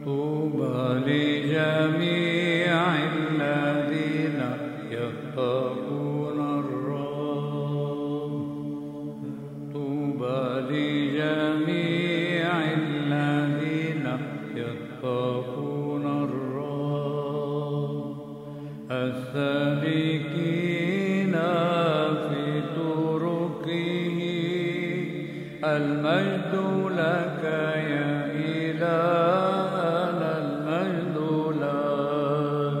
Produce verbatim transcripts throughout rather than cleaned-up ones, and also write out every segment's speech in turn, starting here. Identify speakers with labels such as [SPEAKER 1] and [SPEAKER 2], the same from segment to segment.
[SPEAKER 1] طوبى لجميع الذين يتقون الرب. طوبى لجميع الذين يتقون الرب، السالكين في طرقه. المجد لك يا إلهنا، المجد لك.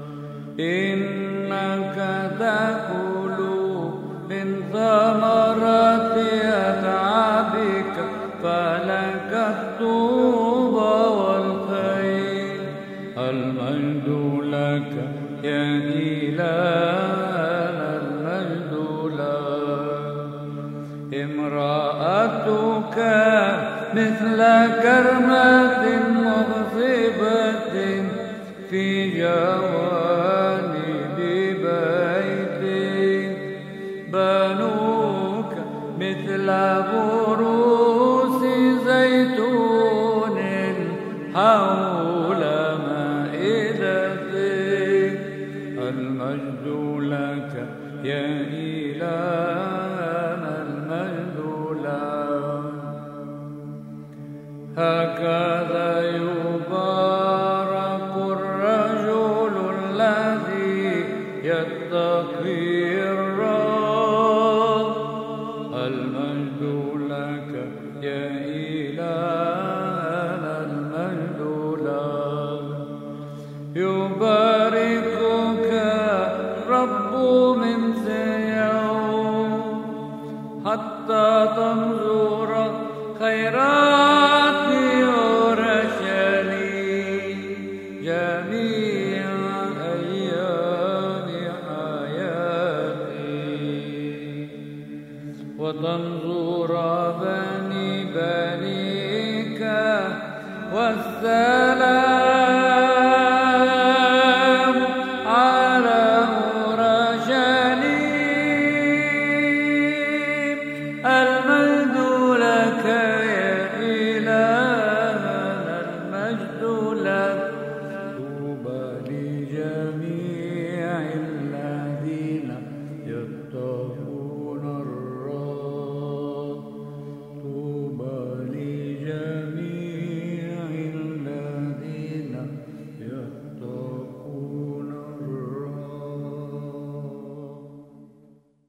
[SPEAKER 1] إنك تأكل من ثمرات أتعابك، فلك الطوبى والخير. المجد لك يا إلهنا، المجد لك. امرأتك مثل كرمة مغصبة في جوانب بيتك. بنوك مثل بروس زيتون حول مائدتك. المجد لك يا إلهنا، المجد لك. هكذا يبارك الرجل الذي يتقي الرب. المجد لك يا إلهنا، المجد لك. يباركك رب من صيام حتى تنظر خيرات أورشليم جميع أيام حياتي، وتنظر بني بنيك والسلام